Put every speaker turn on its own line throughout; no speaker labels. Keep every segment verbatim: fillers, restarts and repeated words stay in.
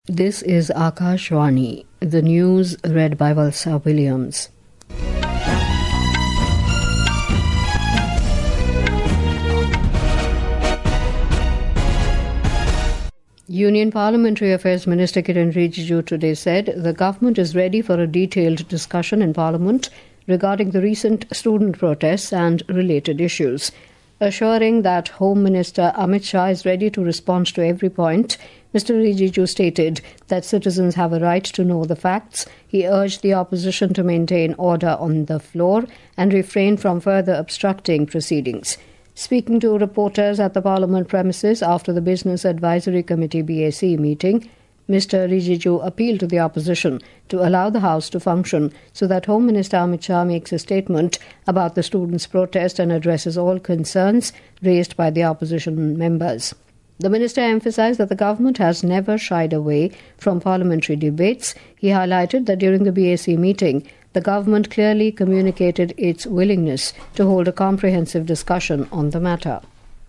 This is Akashvani, the news read by Valsa Williams. Union Parliamentary Affairs Minister Kiren Rijiju today said the government is ready for a detailed discussion in Parliament regarding the recent student protests and related issues. Assuring that Home Minister Amit Shah is ready to respond to every point, Mister Rijiju stated that citizens have a right to know the facts. He urged the opposition to maintain order on the floor and refrain from further obstructing proceedings. Speaking to reporters at the Parliament premises after the Business Advisory Committee B A C meeting, Mister Rijiju appealed to the opposition to allow the House to function so that Home Minister Amit Shah makes a statement about the students' protest and addresses all concerns raised by the opposition members. The minister emphasised that the government has never shied away from parliamentary debates. He highlighted that during the B A C meeting, the government clearly communicated its willingness to hold a comprehensive discussion on the matter.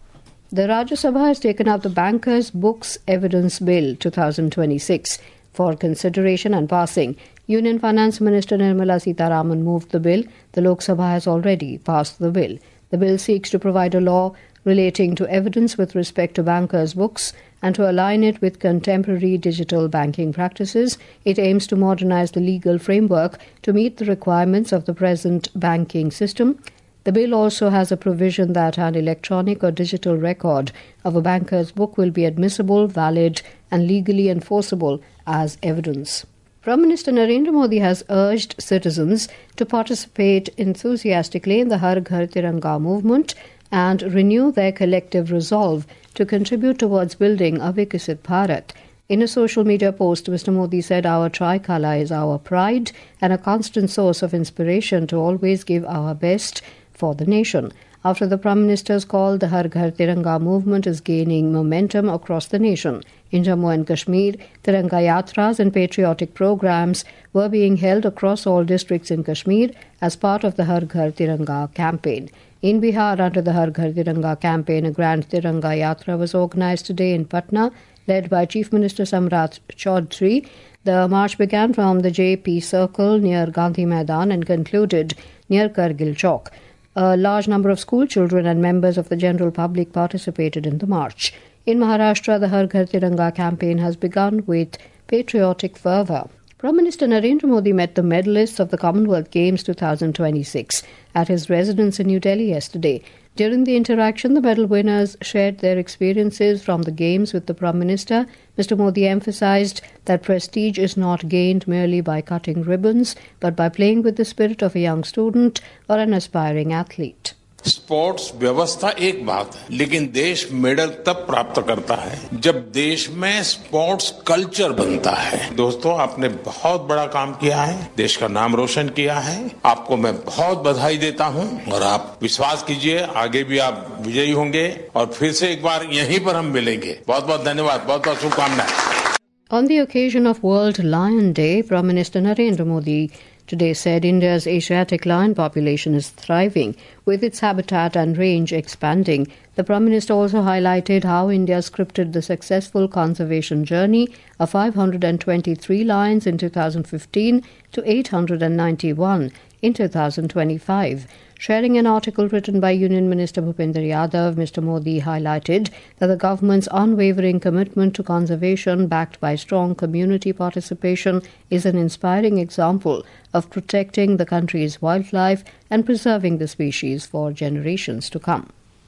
The Rajya Sabha has taken up the Bankers' Books Evidence Bill twenty twenty-six for consideration and passing. Union Finance Minister Nirmala Sitharaman moved the bill. The Lok Sabha has already passed the bill. The bill seeks to provide a law relating to evidence with respect to bankers' books and to align it with contemporary digital banking practices. It aims to modernize the legal framework to meet the requirements of the present banking system. The bill also has a provision that an electronic or digital record of a banker's book will be admissible, valid, and legally enforceable as evidence. Prime Minister Narendra Modi has urged citizens to participate enthusiastically in the Har Ghar Tiranga movement and renew their collective resolve to contribute towards building a Viksit Bharat. In a social media post, Mister Modi said, "Our tricolour is our pride and a constant source of inspiration to always give our best for the nation." After the Prime Minister's call, the Har Ghar Tiranga movement is gaining momentum across the nation. In Jammu and Kashmir, Tiranga Yatras and patriotic programs were being held across all districts in Kashmir as part of the Har Ghar Tiranga campaign. In Bihar, under the Har Ghar Tiranga campaign, a grand Tiranga Yatra was organized today in Patna, led by Chief Minister Samrat Chaudhary. The march began from the J P Circle near Gandhi Maidan and concluded near Kargil Chowk. A large number of school children and members of the general public participated in the march. In Maharashtra, the Har Ghar Tiranga campaign has begun with patriotic fervour. Prime Minister Narendra Modi met the medalists of the Commonwealth Games twenty twenty-six at his residence in New Delhi yesterday. During the interaction, the medal winners shared their experiences from the Games with the Prime Minister. Mister Modi emphasised that prestige is not gained merely by cutting ribbons, but by playing with the spirit of a young student or an aspiring athlete.
Sports व्यवस्था एक बात है, लेकिन देश medal तब प्राप्त करता है जब देश में स्पोर्ट्स कल्चर बनता है। दोस्तों, आपने बहुत बड़ा काम किया है, देश का नाम रोशन किया है। आपको मैं बहुत बधाई देता हूं और आप विश्वास कीजिए आगे भी आप विजयी होंगे और फिर से एक बार यहीं पर हम मिलेंगे। बहुत बहुत धन्यवाद, बहुत बहुत शुभकामनाएं।
On the occasion of World Lion Day, Prime Minister Narendra Modi today said India's Asiatic lion population is thriving, with its habitat and range expanding. The Prime Minister also highlighted how India scripted the successful conservation journey of five hundred twenty-three lions in two thousand fifteen to eight hundred ninety-one in two thousand twenty-five. Sharing an article written by Union Minister Bhupender Yadav, Mister Modi highlighted that the government's unwavering commitment to conservation, backed by strong community participation, is an inspiring example of protecting the country's wildlife and preserving the species for generations to come.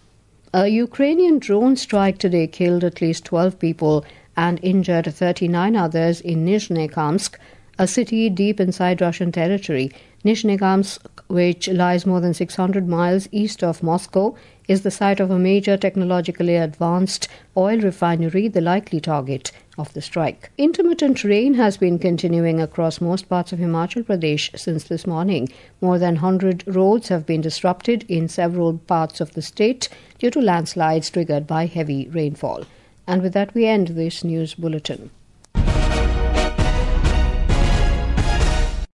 A Ukrainian drone strike today killed at least twelve people and injured thirty-nine others in Nizhnekamsk, a city deep inside Russian territory. Nizhnekamsk, which lies more than six hundred miles east of Moscow, is the site of a major technologically advanced oil refinery, the likely target of the strike. Intermittent rain has been continuing across most parts of Himachal Pradesh since this morning. More than one hundred roads have been disrupted in several parts of the state due to landslides triggered by heavy rainfall. And with that, we end this news bulletin.